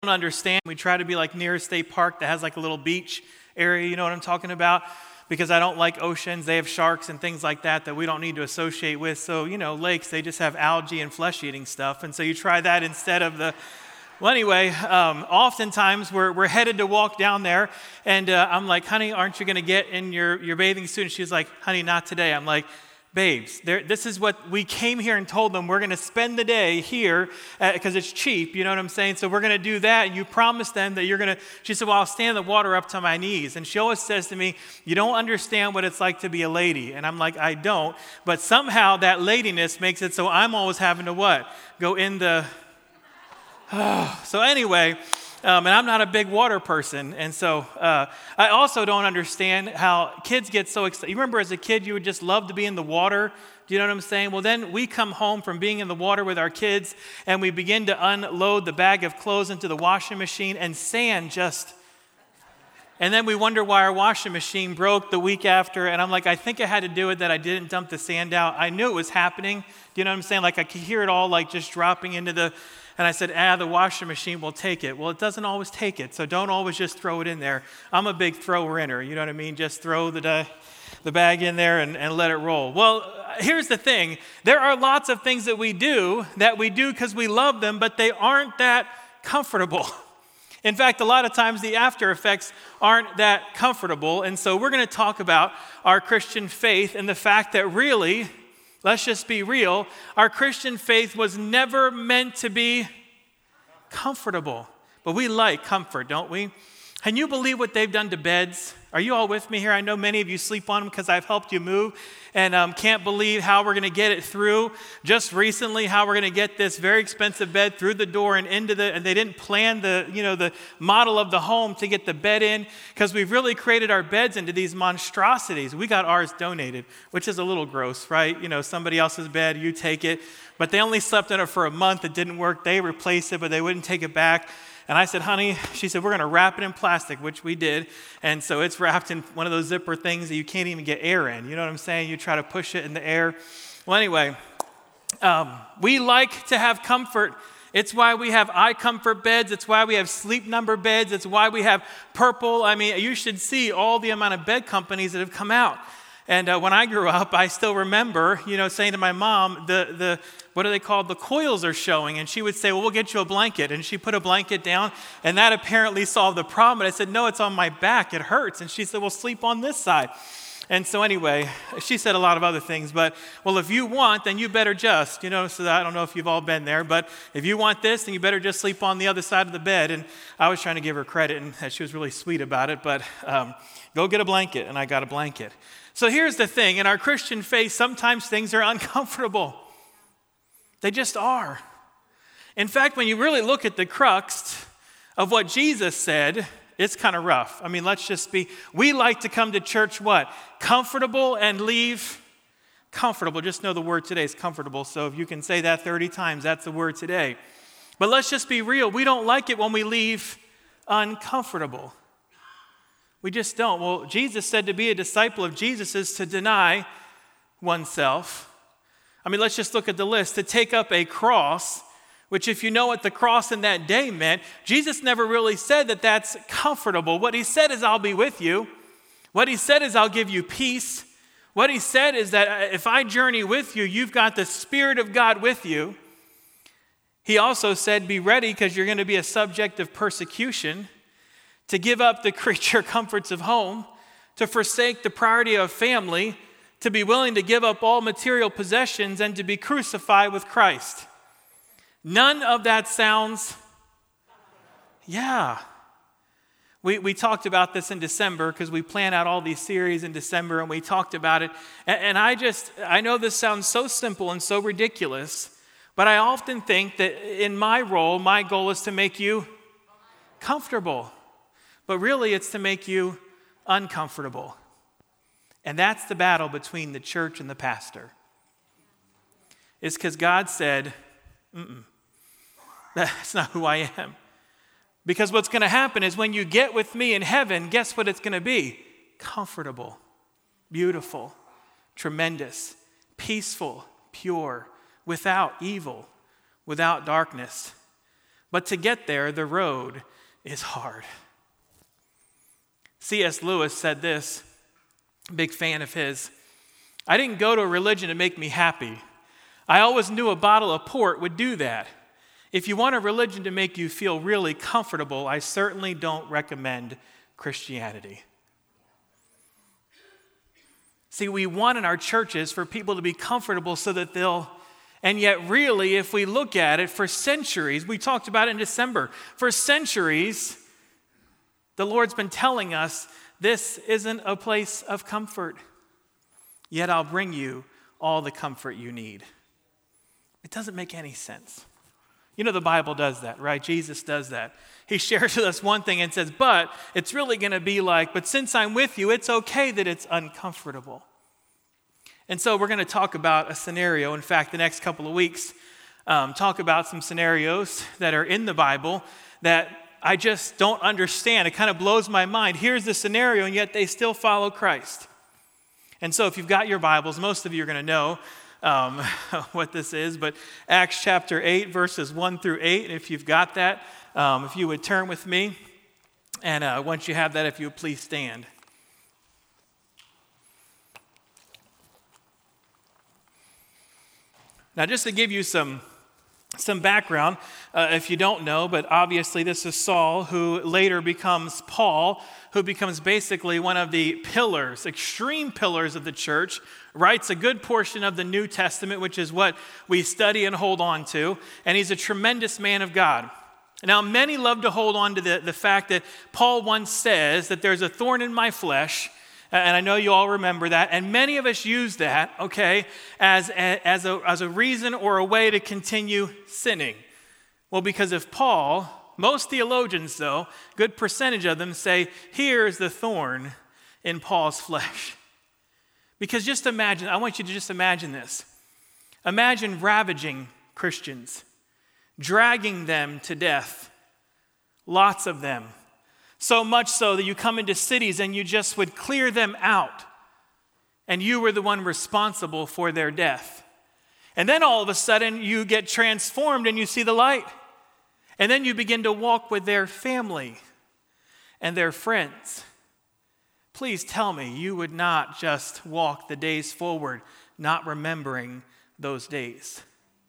don't understand. We try to be like near a state park that has like a little beach area, you know what I'm talking about? Because I don't like oceans. They have sharks and things like that we don't need to associate with. So, lakes, they just have algae and flesh-eating stuff. And so you try that instead of the... Well, anyway, oftentimes we're headed to walk down there, and I'm like, honey, aren't you going to get in your bathing suit? And she's like, honey, not today. I'm like, babes, this is what we came here and told them. We're going to spend the day here because it's cheap, you know what I'm saying? So we're going to do that, and you promised them that you're going to... She said, well, I'll stand in the water up to my knees. And she always says to me, you don't understand what it's like to be a lady. And I'm like, I don't. But somehow that ladiness makes it so I'm always having to what? Go in the... So anyway, and I'm not a big water person, and so I also don't understand how kids get so excited. You remember as a kid, you would just love to be in the water. Do you know what I'm saying? Well, then we come home from being in the water with our kids, and we begin to unload the bag of clothes into the washing machine, and sand just... And then we wonder why our washing machine broke the week after, and I'm like, I think I had to do it that I didn't dump the sand out. I knew it was happening. Do you know what I'm saying? Like I could hear it all like just dropping into the... And I said, the washing machine will take it. Well, it doesn't always take it, so don't always just throw it in there. I'm a big thrower-inner, you know what I mean? Just throw the bag in there and let it roll. Well, here's the thing. There are lots of things that we do because we love them, but they aren't that comfortable. In fact, a lot of times the after effects aren't that comfortable. And so we're going to talk about our Christian faith and the fact that really... Let's just be real. Our Christian faith was never meant to be comfortable. But we like comfort, don't we? Can you believe what they've done to beds? Are you all with me here? I know many of you sleep on them because I've helped you move and can't believe how we're going to get it through. Just recently, how we're going to get this very expensive bed through the door and into and they didn't plan the model of the home to get the bed in because we've really created our beds into these monstrosities. We got ours donated, which is a little gross, right? Somebody else's bed, you take it. But they only slept in it for a month. It didn't work. They replaced it, but they wouldn't take it back. And I said, honey, she said, we're going to wrap it in plastic, which we did. And so it's wrapped in one of those zipper things that you can't even get air in. You know what I'm saying? You try to push it in the air. Well, anyway, we like to have comfort. It's why we have iComfort beds. It's why we have Sleep Number beds. It's why we have Purple. I mean, you should see all the amount of bed companies that have come out. And when I grew up, I still remember, saying to my mom, what are they called? The coils are showing. And she would say, well, we'll get you a blanket. And she put a blanket down, and that apparently solved the problem. And I said, no, it's on my back. It hurts. And she said, well, sleep on this side. And so anyway, she said a lot of other things. But, well, if you want, then you better just, so I don't know if you've all been there. But if you want this, then you better just sleep on the other side of the bed. And I was trying to give her credit, and she was really sweet about it. But go get a blanket. And I got a blanket. So here's the thing. In our Christian faith, sometimes things are uncomfortable. They just are. In fact, when you really look at the crux of what Jesus said, it's kind of rough. I mean, we like to come to church what? Comfortable and leave comfortable. Just know the word today is comfortable. So if you can say that 30 times, that's the word today. But let's just be real. We don't like it when we leave uncomfortable. We just don't. Well, Jesus said to be a disciple of Jesus is to deny oneself. I mean, let's just look at the list. To take up a cross, which if you know what the cross in that day meant, Jesus never really said that that's comfortable. What he said is, I'll be with you. What he said is, I'll give you peace. What he said is that if I journey with you, you've got the Spirit of God with you. He also said, be ready because you're going to be a subject of persecution. To give up the creature comforts of home, to forsake the priority of family, to be willing to give up all material possessions and to be crucified with Christ. None of that sounds, yeah. We talked about this in December because we plan out all these series in December and we talked about it. And I know this sounds so simple and so ridiculous, but I often think that in my role, my goal is to make you comfortable. But really, it's to make you uncomfortable. And that's the battle between the church and the pastor. It's because God said, that's not who I am. Because what's going to happen is when you get with me in heaven, guess what it's going to be? Comfortable, beautiful, tremendous, peaceful, pure, without evil, without darkness. But to get there, the road is hard. C.S. Lewis said this, big fan of his. I didn't go to a religion to make me happy. I always knew a bottle of port would do that. If you want a religion to make you feel really comfortable, I certainly don't recommend Christianity. See, we want in our churches for people to be comfortable so that and yet really, if we look at it, for centuries, we talked about it in December, for centuries, the Lord's been telling us this isn't a place of comfort. Yet I'll bring you all the comfort you need. It doesn't make any sense. You know the Bible does that, right? Jesus does that. He shares with us one thing and says, but it's really going to be like, but since I'm with you, it's okay that it's uncomfortable. And so we're going to talk about a scenario. In fact, the next couple of weeks, talk about some scenarios that are in the Bible that I just don't understand. It kind of blows my mind. Here's the scenario, and yet they still follow Christ. And so if you've got your Bibles, most of you are going to know what this is, but Acts chapter 8, verses 1 through 8, if you've got that, if you would turn with me, and once you have that, if you would please stand. Now, just to give you some background, if you don't know, but obviously this is Saul, who later becomes Paul, who becomes basically one of the pillars, extreme pillars of the church, writes a good portion of the New Testament, which is what we study and hold on to, and he's a tremendous man of God. Now, many love to hold on to the fact that Paul once says that there's a thorn in my flesh, and I know you all remember that, and many of us use that, okay, as a reason or a way to continue sinning. Well, because if Paul, most theologians though, good percentage of them say, here's the thorn in Paul's flesh. Because just imagine, I want you to just imagine this. Imagine ravaging Christians, dragging them to death, lots of them. So much so that you come into cities and you just would clear them out, and you were the one responsible for their death. And then all of a sudden you get transformed and you see the light. And then you begin to walk with their family and their friends. Please tell me you would not just walk the days forward, not remembering those days.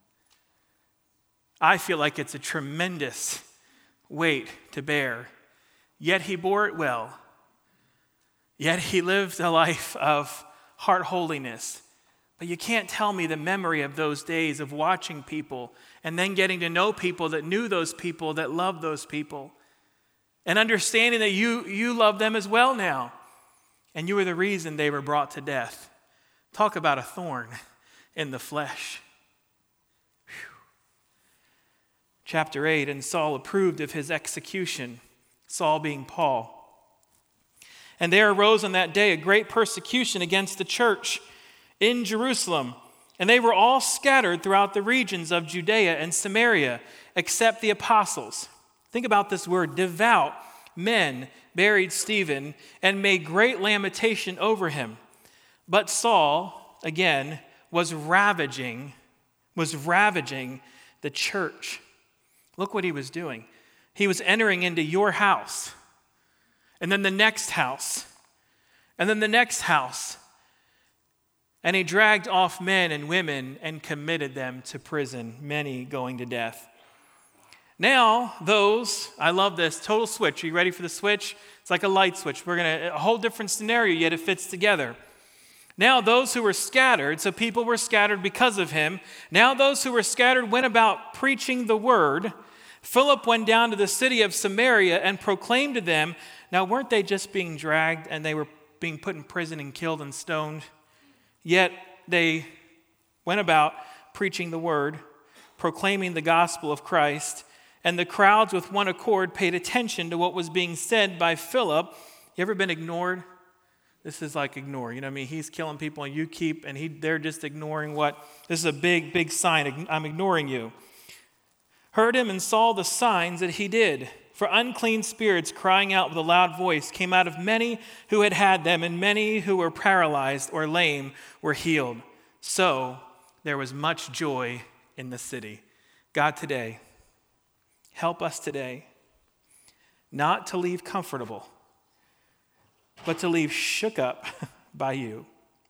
I feel like it's a tremendous weight to bear. Yet he bore it well. Yet he lived a life of heart holiness. But you can't tell me the memory of those days of watching people and then getting to know people that knew those people, that loved those people, and understanding that you love them as well now. And you were the reason they were brought to death. Talk about a thorn in the flesh. Whew. Chapter 8, and Saul approved of his execution. Saul being Paul. And there arose on that day a great persecution against the church in Jerusalem, and they were all scattered throughout the regions of Judea and Samaria, except the apostles. Think about this word, devout men buried Stephen and made great lamentation over him. But Saul, again, was ravaging the church. Look what he was doing. He was entering into your house, and then the next house, and then the next house. And he dragged off men and women and committed them to prison, many going to death. Now, I love this, total switch. Are you ready for the switch? It's like a light switch. A whole different scenario, yet it fits together. Now those who were scattered, so people were scattered because of him. Now those who were scattered went about preaching the word. Philip went down to the city of Samaria and proclaimed to them. Now, weren't they just being dragged and they were being put in prison and killed and stoned? Yet they went about preaching the word, proclaiming the gospel of Christ, and the crowds with one accord paid attention to what was being said by Philip. You ever been ignored? This is like ignore. You know what I mean? He's killing people and they're just ignoring this is a big, big sign. I'm ignoring you. Heard him and saw the signs that he did. For unclean spirits crying out with a loud voice came out of many who had them, and many who were paralyzed or lame were healed. So there was much joy in the city. God, today, Help us today not to leave comfortable, but to leave shook up by you.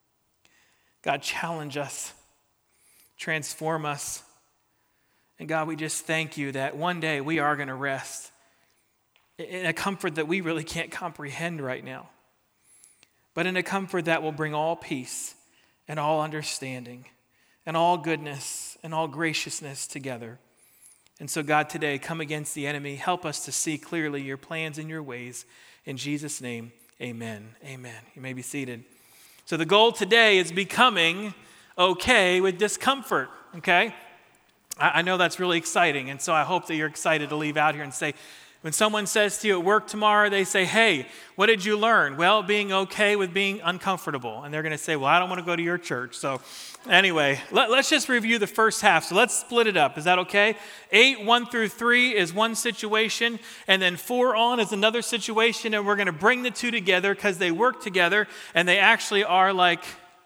God, challenge us, transform us. And God, we just thank you that one day we are going to rest in a comfort that we really can't comprehend right now, but in a comfort that will bring all peace and all understanding and all goodness and all graciousness together. And so, God, today, come against the enemy. Help us to see clearly your plans and your ways. In Jesus' name, amen. Amen. You may be seated. So the goal today is becoming okay with discomfort, okay? I know that's really exciting, and so I hope that you're excited to leave out here and say, when someone says to you at work tomorrow, they say, hey, what did you learn? Well, being okay with being uncomfortable. And they're going to say, well, I don't want to go to your church. So anyway, let's just review the first half. So let's split it up. Is that okay? 8, 1 through 3 is one situation, and then 4 on is another situation, and we're going to bring the two together because they work together, and they actually are like,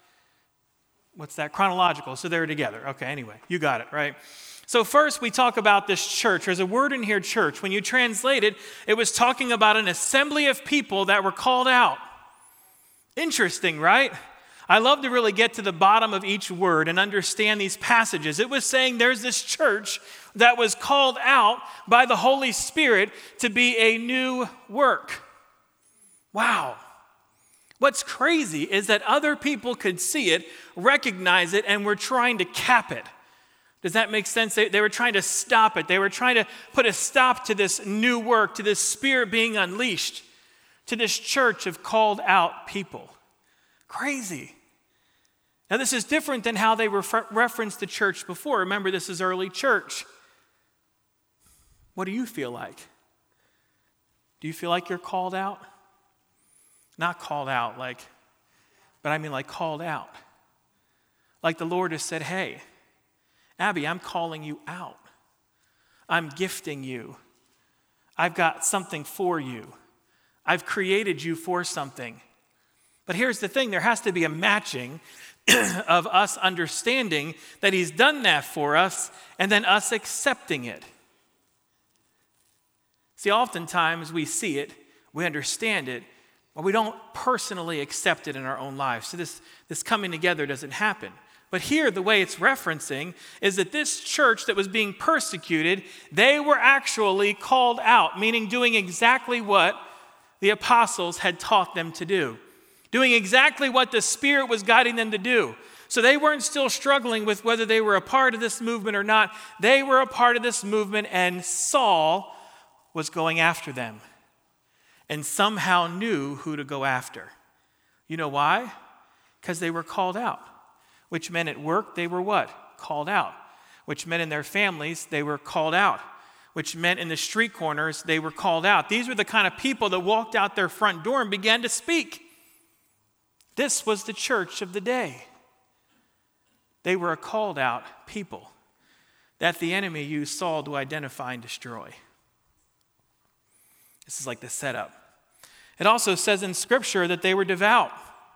what's that? Chronological. So they're together. Okay, anyway, you got it, right? So first we talk about this church. There's a word in here, church. When you translate it, it was talking about an assembly of people that were called out. Interesting, right? I love to really get to the bottom of each word and understand these passages. It was saying there's this church that was called out by the Holy Spirit to be a new work. Wow. What's crazy is that other people could see it, recognize it, and were trying to cap it. Does that make sense? They were trying to stop it. They were trying to put a stop to this new work, to this Spirit being unleashed, to this church of called out people. Crazy. Now, this is different than how they referenced the church before. Remember, this is early church. What do you feel like? Do you feel like you're called out? Not called out, but I mean like called out. Like the Lord has said, hey, Abby, I'm calling you out. I'm gifting you. I've got something for you. I've created you for something. But here's the thing, there has to be a matching of us understanding that he's done that for us and then us accepting it. See, oftentimes we see it, we understand it, but we don't personally accept it in our own lives. So this coming together doesn't happen. But here, the way it's referencing is that this church that was being persecuted, they were actually called out, meaning doing exactly what the apostles had taught them to do, doing exactly what the Spirit was guiding them to do. So they weren't still struggling with whether they were a part of this movement or not. They were a part of this movement, and Saul was going after them and somehow knew who to go after. You know why? Because they were called out. Which meant at work, they were what? Called out. Which meant in their families, they were called out. Which meant in the street corners, they were called out. These were the kind of people that walked out their front door and began to speak. This was the church of the day. They were a called out people that the enemy used Saul to identify and destroy. This is like the setup. It also says in Scripture that they were devout.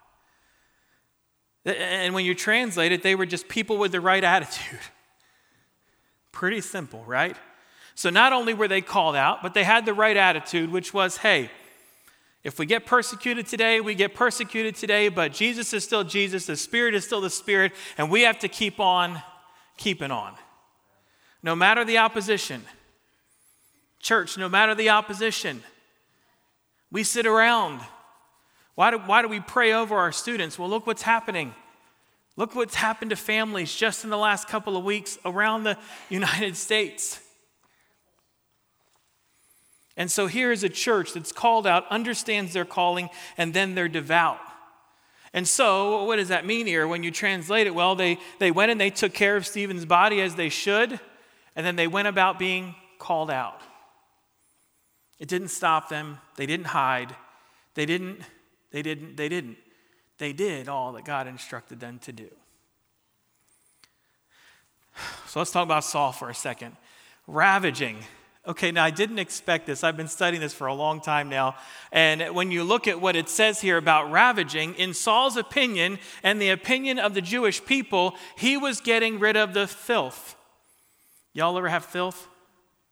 And when you translate it, they were just people with the right attitude. Pretty simple, right? So not only were they called out, but they had the right attitude, which was, hey, if we get persecuted today, we get persecuted today, but Jesus is still Jesus, the Spirit is still the Spirit, and we have to keep on keeping on. No matter the opposition. Church, no matter the opposition. We sit around. Why do we pray over our students? Well, look what's happening. Look what's happened to families just in the last couple of weeks around the United States. And so here is a church that's called out, understands their calling, and then they're devout. And so what does that mean here when you translate it? Well, they went and they took care of Stephen's body as they should, and then they went about being called out. It didn't stop them. They didn't hide. They didn't. They did all that God instructed them to do. So let's talk about Saul for a second. Ravaging. Okay, now I didn't expect this. I've been studying this for a long time now. And when you look at what it says here about ravaging, in Saul's opinion and the opinion of the Jewish people, he was getting rid of the filth. Y'all ever have filth?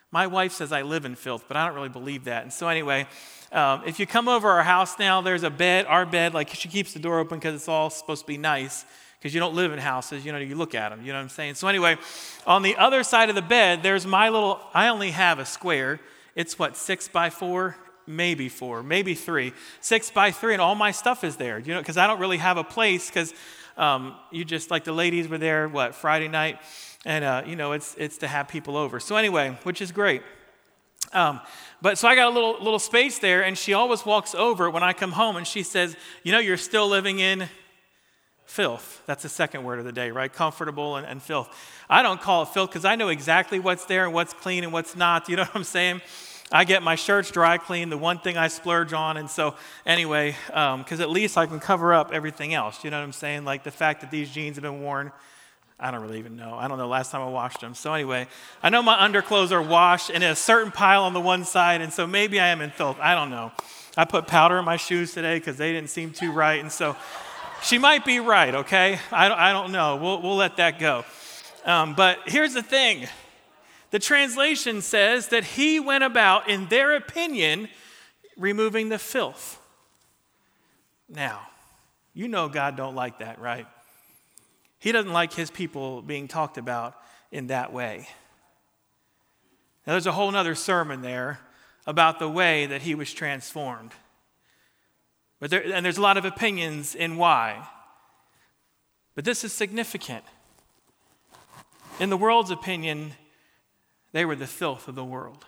My wife says I live in filth, but I don't really believe that. And so anyway, if you come over our house now, there's a bed, our bed, like she keeps the door open because it's all supposed to be nice, because you don't live in houses, you look at them, you know what I'm saying? So anyway, on the other side of the bed, there's I only have a square. It's 6 by 4? Maybe 4, maybe 3. 6 by 3, and all my stuff is there, because I don't really have a place, because you just, like the ladies were there, Friday night, and it's to have people over. So anyway, which is great. But so I got a little space there, and she always walks over when I come home, and she says, you're still living in filth. That's the second word of the day, right? Comfortable and filth. I don't call it filth because I know exactly what's there and what's clean and what's not. You know what I'm saying? I get my shirts dry clean, the one thing I splurge on. And so anyway, because at least I can cover up everything else. You know what I'm saying? Like the fact that these jeans have been worn, I don't really even know. I don't know last time I washed them. So anyway, I know my underclothes are washed in a certain pile on the one side. And so maybe I am in filth. I don't know. I put powder in my shoes today because they didn't seem too right. And so she might be right, okay? I don't know. We'll let that go. But here's the thing. The translation says that he went about, in their opinion, removing the filth. Now, God don't like that, right? He doesn't like his people being talked about in that way. Now, there's a whole other sermon there about the way that he was transformed. And there's a lot of opinions in why. But this is significant. In the world's opinion, they were the filth of the world.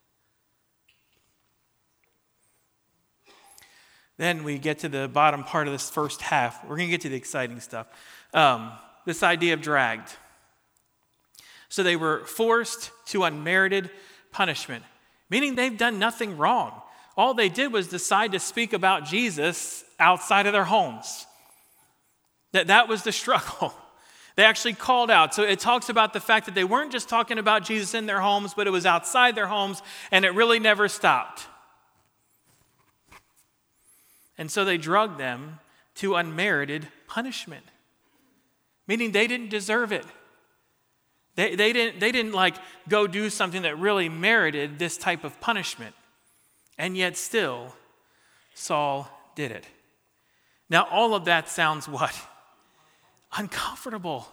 Then we get to the bottom part of this first half. We're going to get to the exciting stuff. This idea of dragged. So they were forced to unmerited punishment, meaning they've done nothing wrong. All they did was decide to speak about Jesus outside of their homes. That was the struggle. They actually called out. So it talks about the fact that they weren't just talking about Jesus in their homes, but it was outside their homes, and it really never stopped. And so they drugged them to unmerited punishment, meaning they didn't deserve it. They didn't go do something that really merited this type of punishment. And yet still, Saul did it. Now, all of that sounds what? Uncomfortable.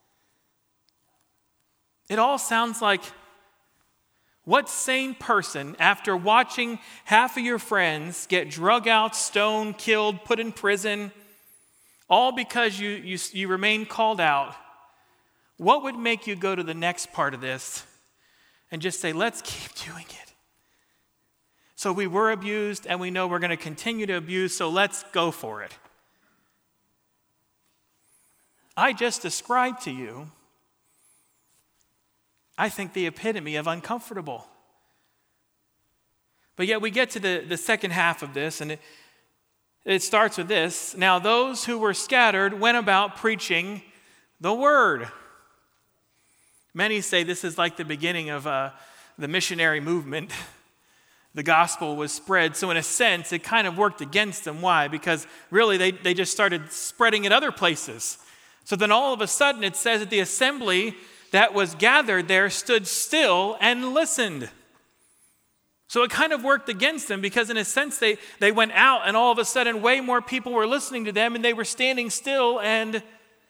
It all sounds like, what sane person, after watching half of your friends get drug out, stoned, killed, put in prison, all because you remain called out, what would make you go to the next part of this and just say, let's keep doing it? So we were abused, and we know we're going to continue to abuse, so let's go for it. I just described to you, I think, the epitome of uncomfortable. But yet we get to the second half of this, and it starts with this. Now those who were scattered went about preaching the word. Many say this is like the beginning of the missionary movement. The gospel was spread. So in a sense, it kind of worked against them. Why? Because really they just started spreading it other places. So then all of a sudden it says that the assembly that was gathered there stood still and listened. So it kind of worked against them because in a sense they went out and all of a sudden way more people were listening to them and they were standing still and...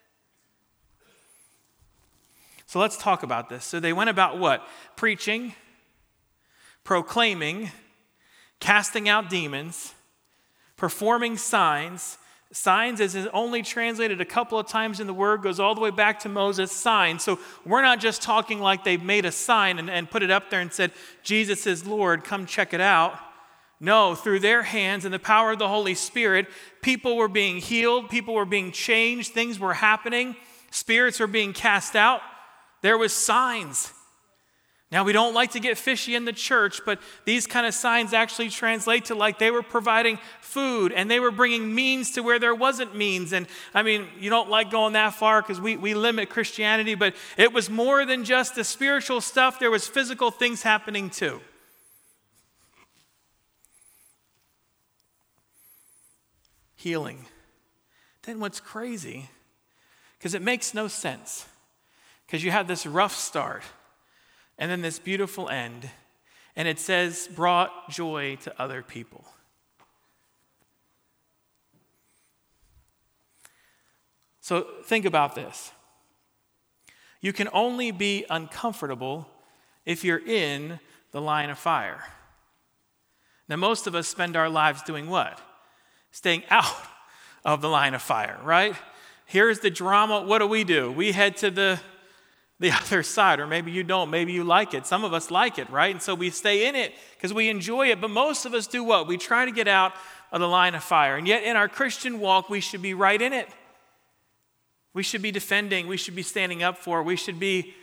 So let's talk about this. So they went about what? Preaching, proclaiming, casting out demons, performing signs. Signs, as is only translated a couple of times in the Word, goes all the way back to Moses' signs. So we're not just talking like they've made a sign and put it up there and said, Jesus is Lord, come check it out. No, through their hands and the power of the Holy Spirit, people were being healed, people were being changed, things were happening, spirits were being cast out. There was signs. Now, we don't like to get fishy in the church, but these kind of signs actually translate to like they were providing food and they were bringing means to where there wasn't means. And I mean, you don't like going that far because we limit Christianity, but it was more than just the spiritual stuff. There was physical things happening too. Healing. Then what's crazy, because it makes no sense, because you have this rough start. And then this beautiful end. And it says, brought joy to other people. So think about this. You can only be uncomfortable if you're in the line of fire. Now, most of us spend our lives doing what? Staying out of the line of fire, right? Here's the drama. What do? We head to the other side, or maybe you don't. Maybe you like it. Some of us like it, right? And so we stay in it because we enjoy it. But most of us do what? We try to get out of the line of fire. And yet in our Christian walk, we should be right in it. We should be defending. We should be standing up for. We should be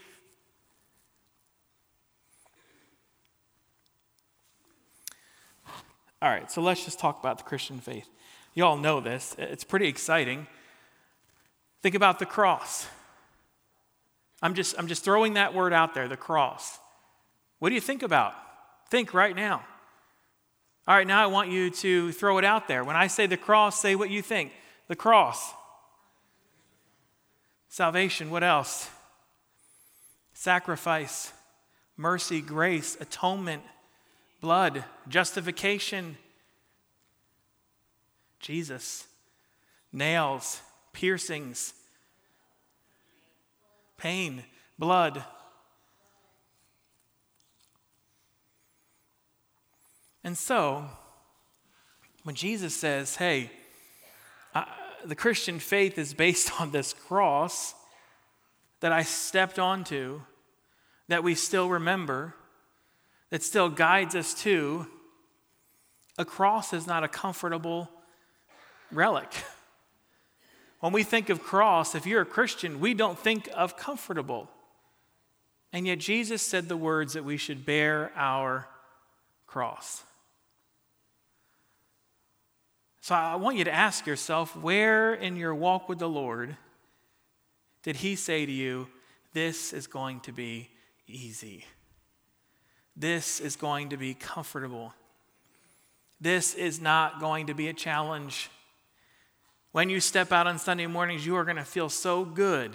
all right, so let's just talk about the Christian faith. You all know this. It's pretty exciting. Think about the cross. I'm just throwing that word out there, the cross. What do you think about? Think right now. All right, now I want you to throw it out there. When I say the cross, say what you think. The cross. Salvation, what else? Sacrifice, mercy, grace, atonement, blood, justification, Jesus, nails, piercings, pain, blood. And so, when Jesus says, hey, the Christian faith is based on this cross that I stepped onto, that we still remember, that still guides us to, a cross is not a comfortable relic. When we think of cross, if you're a Christian, we don't think of comfortable. And yet Jesus said the words that we should bear our cross. So I want you to ask yourself, where in your walk with the Lord did he say to you, this is going to be easy? This is going to be comfortable. This is not going to be a challenge. When you step out on Sunday mornings, you are going to feel so good.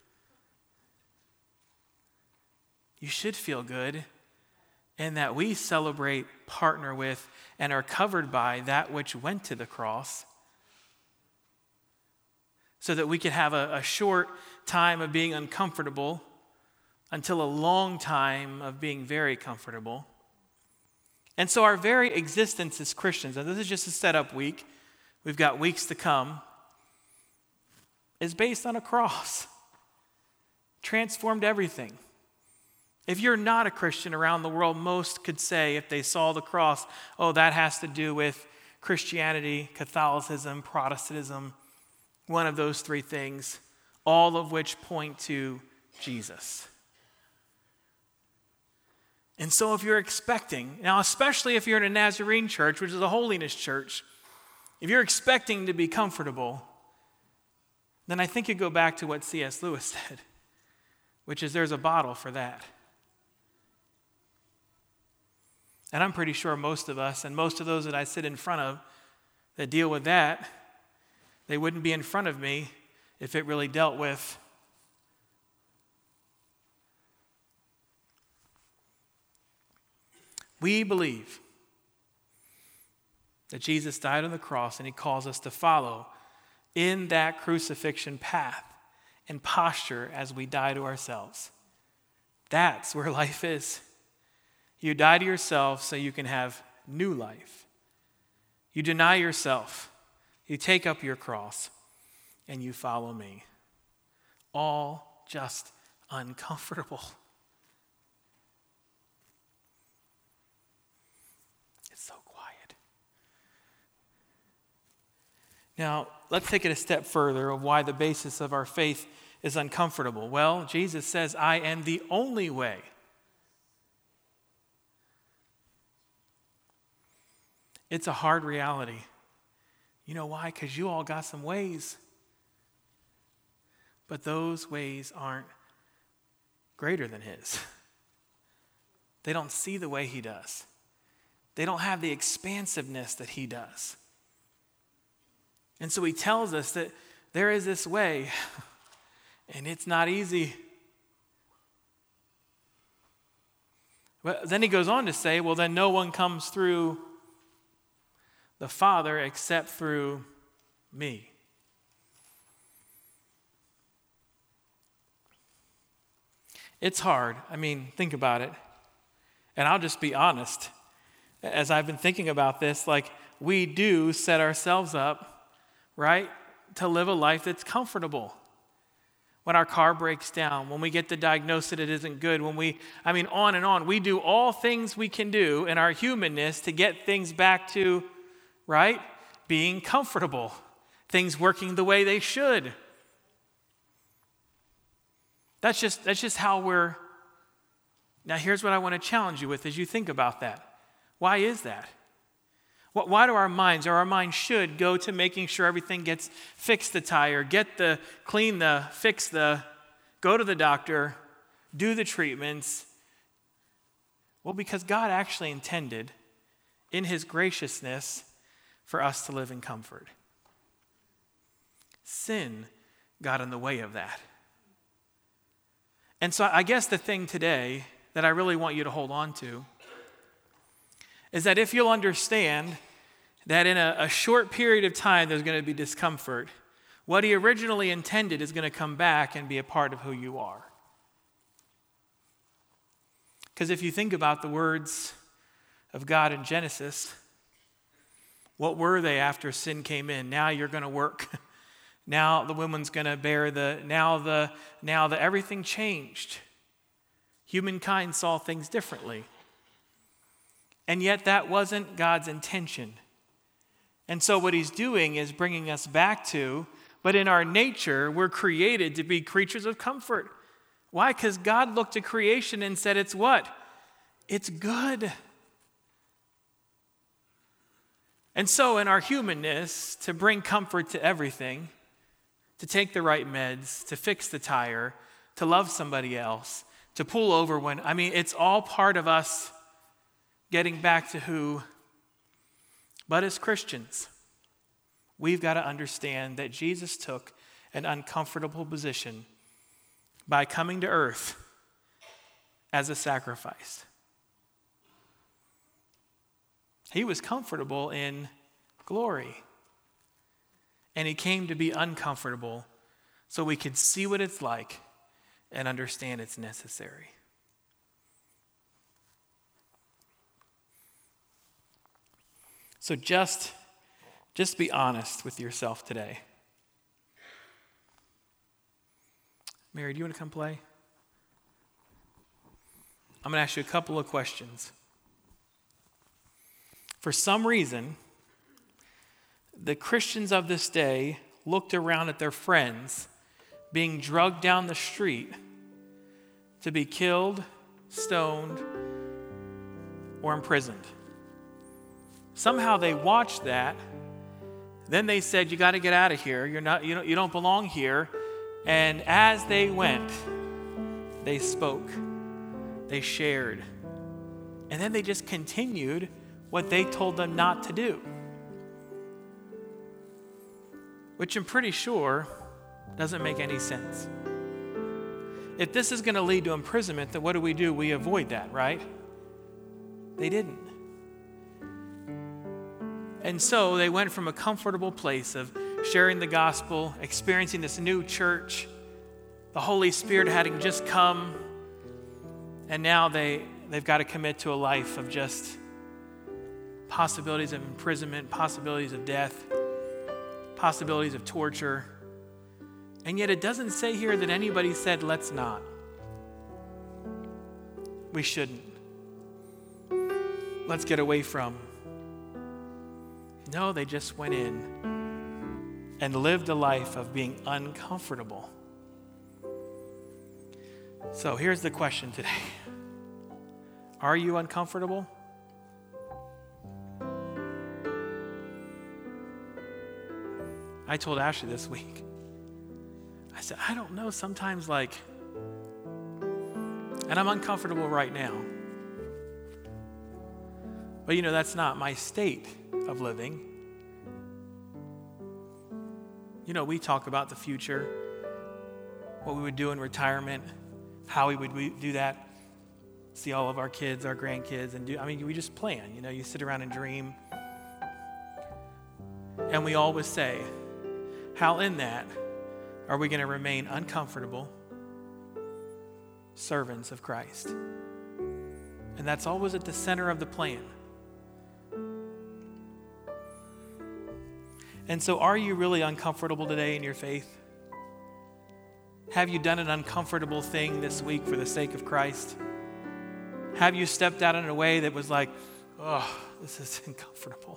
You should feel good in that we celebrate, partner with, and are covered by that which went to the cross, so that we could have a short time of being uncomfortable until a long time of being very comfortable. And so our very existence as Christians, and this is just a setup week, we've got weeks to come, is based on a cross. Transformed everything. If you're not a Christian around the world, most could say, if they saw the cross, oh, that has to do with Christianity, Catholicism, Protestantism, one of those three things, all of which point to Jesus. And so if you're expecting, now especially if you're in a Nazarene church, which is a holiness church, if you're expecting to be comfortable, then I think you go back to what C.S. Lewis said, which is there's a bottle for that. And I'm pretty sure most of us, and most of those that I sit in front of that deal with that, they wouldn't be in front of me if it really dealt with we believe that Jesus died on the cross and he calls us to follow in that crucifixion path and posture as we die to ourselves. That's where life is. You die to yourself so you can have new life. You deny yourself. You take up your cross and you follow me. All just uncomfortable. So quiet. Now, let's take it a step further of why the basis of our faith is uncomfortable. Well, Jesus says, I am the only way. It's a hard reality. You know why? Because you all got some ways. But those ways aren't greater than his. They don't see the way he does. They don't have the expansiveness that he does. And so he tells us that there is this way, and it's not easy. But then he goes on to say, well, then no one comes through the Father except through me. It's hard. I mean, think about it. And I'll just be honest. As I've been thinking about this, like, we do set ourselves up, right, to live a life that's comfortable. When our car breaks down, when we get the diagnosis that it isn't good, on and on. We do all things we can do in our humanness to get things back to, right, being comfortable. Things working the way they should. That's just how we're. Now here's what I want to challenge you with as you think about that. Why is that? Why do our minds should go to making sure everything gets fixed the tire, go to the doctor, do the treatments? Well, because God actually intended in his graciousness for us to live in comfort. Sin got in the way of that. And so I guess the thing today that I really want you to hold on to is that if you'll understand that in a short period of time there's going to be discomfort, what he originally intended is going to come back and be a part of who you are. Because if you think about the words of God in Genesis, what were they after sin came in? Now you're going to work. Now the woman's going to bear everything changed. Humankind saw things differently. And yet that wasn't God's intention. And so what he's doing is bringing us back to, but in our nature, we're created to be creatures of comfort. Why? Because God looked at creation and said, it's what? It's good. And so in our humanness, to bring comfort to everything, to take the right meds, to fix the tire, to love somebody else, to pull over it's all part of us getting back to who. But as Christians, we've got to understand that Jesus took an uncomfortable position by coming to earth as a sacrifice. He was comfortable in glory. And he came to be uncomfortable so we could see what it's like and understand it's necessary. So just be honest with yourself today. Mary, do you want to come play? I'm going to ask you a couple of questions. For some reason, the Christians of this day looked around at their friends being drugged down the street to be killed, stoned, or imprisoned. Somehow they watched that. Then they said, you got to get out of here. You don't belong here. And as they went, they spoke. They shared. And then they just continued what they told them not to do. Which I'm pretty sure doesn't make any sense. If this is going to lead to imprisonment, then what do? We avoid that, right? They didn't. And so they went from a comfortable place of sharing the gospel, experiencing this new church, the Holy Spirit having just come, and now they've got to commit to a life of just possibilities of imprisonment, possibilities of death, possibilities of torture. And yet it doesn't say here that anybody said, let's not. We shouldn't. Let's get away from. No, they just went in and lived a life of being uncomfortable. So here's the question today. Are you uncomfortable? I told Ashley this week, I said, I don't know, sometimes and I'm uncomfortable right now. But that's not my state of living. We talk about the future, what we would do in retirement, how we would do that. see all of our kids, our grandkids, and we just plan. You sit around and dream. And we always say, how in that are we going to remain uncomfortable servants of Christ? And that's always at the center of the plan. And so are you really uncomfortable today in your faith? Have you done an uncomfortable thing this week for the sake of Christ? Have you stepped out in a way that was like, oh, this is uncomfortable?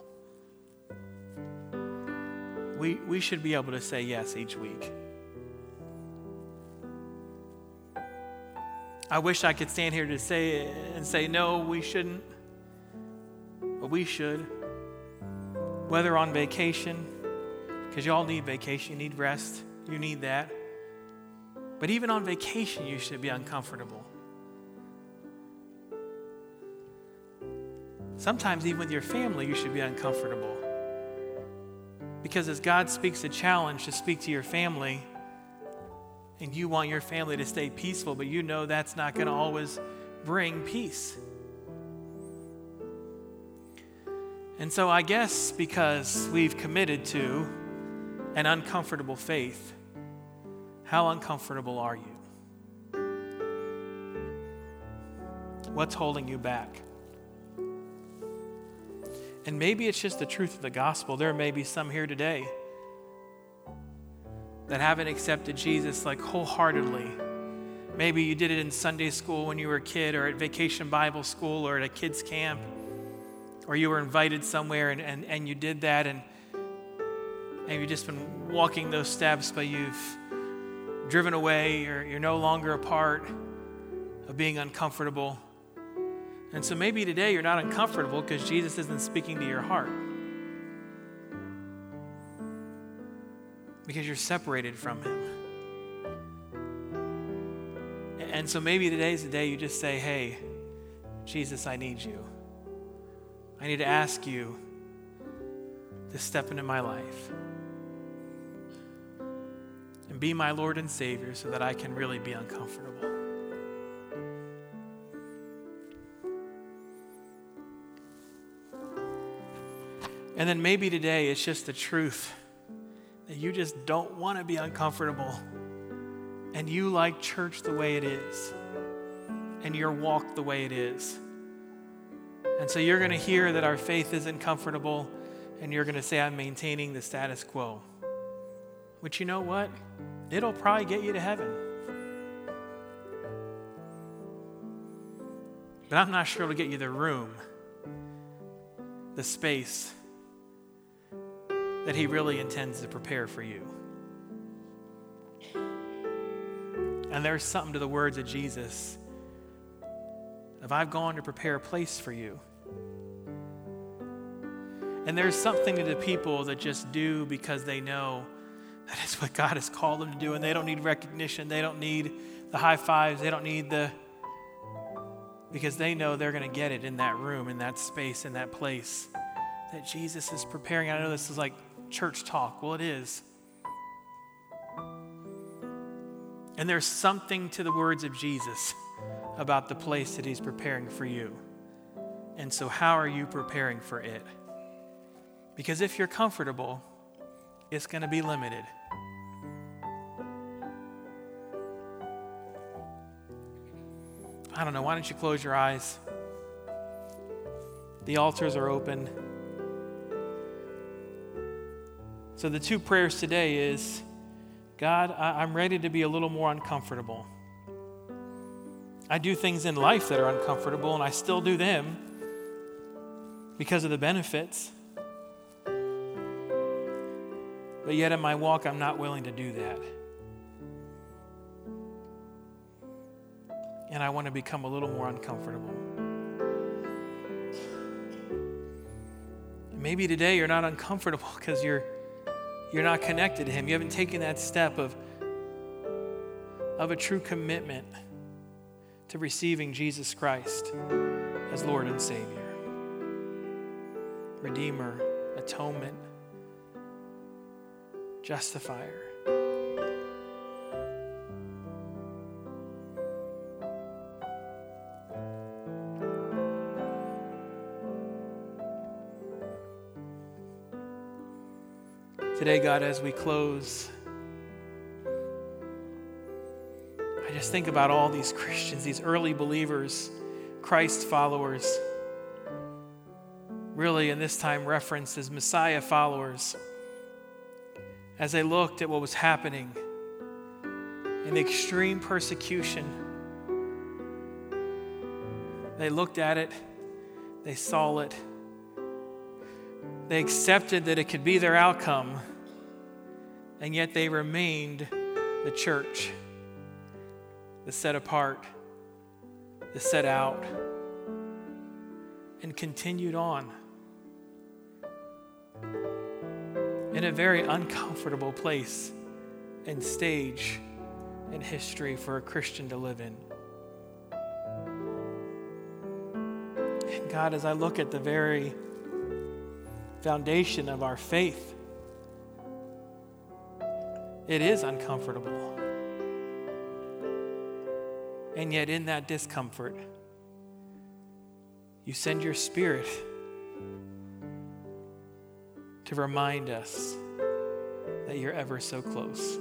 We should be able to say yes each week. I wish I could stand here to say no, we shouldn't. But we should. Whether on vacation, because y'all need vacation, you need rest, you need that. But even on vacation, you should be uncomfortable. Sometimes even with your family, you should be uncomfortable. Because as God speaks a challenge to speak to your family, and you want your family to stay peaceful, but you know that's not going to always bring peace. And so I guess because we've committed to an uncomfortable faith, how uncomfortable are you? What's holding you back? And maybe it's just the truth of the gospel. There may be some here today that haven't accepted Jesus like wholeheartedly. Maybe you did it in Sunday school when you were a kid, or at Vacation Bible School, or at a kids camp, or you were invited somewhere and you did that, and you've just been walking those steps, but you've driven away, or you're no longer a part of being uncomfortable. And so maybe today you're not uncomfortable because Jesus isn't speaking to your heart. Because you're separated from him. And so maybe today's the day you just say, hey, Jesus, I need you. I need to ask you to step into my life and be my Lord and Savior so that I can really be uncomfortable. And then maybe today it's just the truth that you just don't want to be uncomfortable, and you like church the way it is, and your walk the way it is. And so you're going to hear that our faith isn't comfortable, and you're going to say, I'm maintaining the status quo. Which, you know what? It'll probably get you to heaven. But I'm not sure it'll get you the room, the space that he really intends to prepare for you. And there's something to the words of Jesus of, I've gone to prepare a place for you. And there's something to the people that just do because they know that is what God has called them to do, and they don't need recognition, they don't need the high fives, they don't need because they know they're going to get it in that room, in that space, in that place that Jesus is preparing. I know this is like church talk. Well, it is. And there's something to the words of Jesus about the place that he's preparing for you. And so how are you preparing for it? Because if you're comfortable, it's going to be limited. I don't know. Why don't you close your eyes? The altars are open. So the two prayers today is, God, I'm ready to be a little more uncomfortable. I do things in life that are uncomfortable, and I still do them because of the benefits. But yet in my walk, I'm not willing to do that. And I want to become a little more uncomfortable. Maybe today you're not uncomfortable because you're not connected to him. You haven't taken that step of a true commitment to receiving Jesus Christ as Lord and Savior, Redeemer, atonement, justifier. Today, God, as we close, I just think about all these Christians, these early believers, Christ followers, really in this time referenced as Messiah followers, as they looked at what was happening in the extreme persecution. They looked at it, they saw it, they accepted that it could be their outcome, and yet they remained the church, the set apart, the set out, and continued on in a very uncomfortable place and stage in history for a Christian to live in. And God, as I look at the very foundation of our faith, it is uncomfortable. And yet in that discomfort, you send your Spirit to remind us that you're ever so close.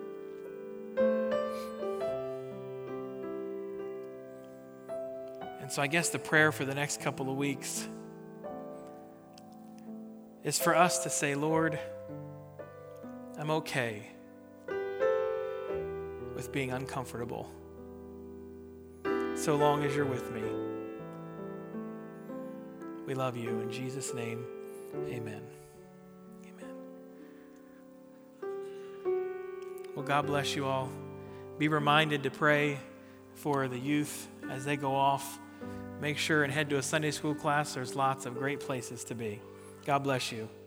And so I guess the prayer for the next couple of weeks is for us to say, Lord, I'm okay with being uncomfortable, so long as you're with me. We love you. In Jesus' name, amen. Well, God bless you all. Be reminded to pray for the youth as they go off. Make sure and head to a Sunday school class. There's lots of great places to be. God bless you.